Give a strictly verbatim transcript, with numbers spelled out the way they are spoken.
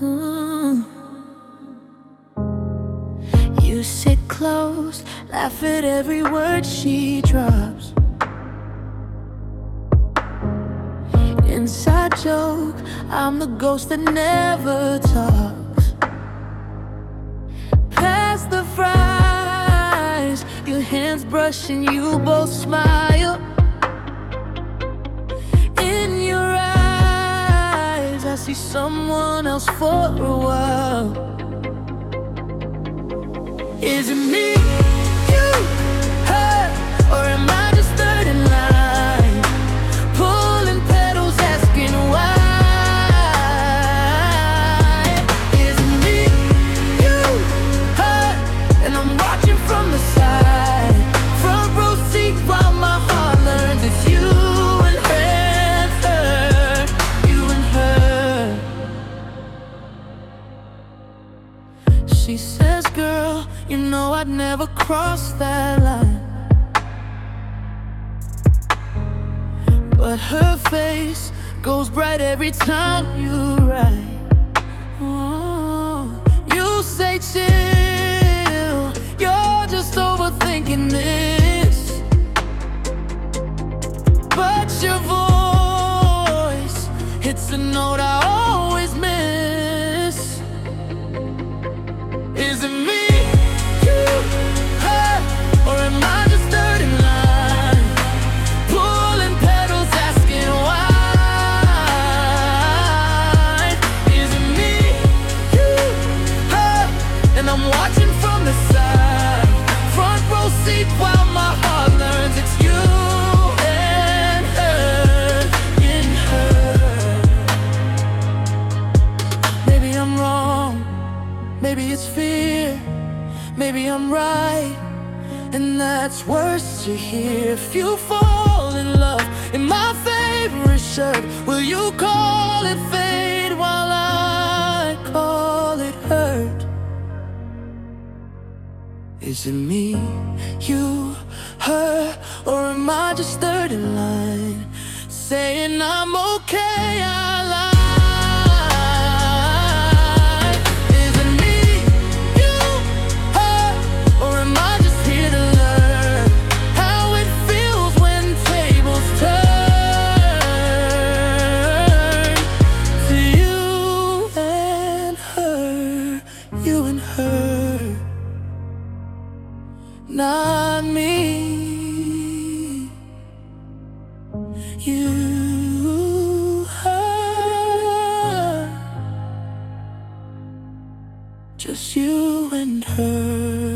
Mm. You sit close, laugh at every word she drops. Inside joke, I'm the ghost that never talks. Past the fries, your hands brush and you both smile. In your eyes, I see someone else for a while. Is it me you hurt, or am I just third in line? Pulling petals, asking why. Is it me you hurt, and I'm watching from the side, front row seat while my heart learns it's you and her, her, you and her. She says, girl, you know I'd never cross that line. But her face goes bright every time you write. Oh, you say chill, you're just overthinking this. But your voice hits a note I always miss. Is it me? Or am I just third in line? Pulling petals, asking why. Is it me you hurt, and I'm watching from the side, front row seat while my heart learns it's you and her, in her. Maybe I'm wrong, maybe it's fear, maybe I'm right, and that's worse to hear. If you fall in love in my favorite shirt, will you call it fate while I call it hurt? Is it me you hurt, or am I just third in line, saying I'm okay, I lied? Not me, you, her, just you and her.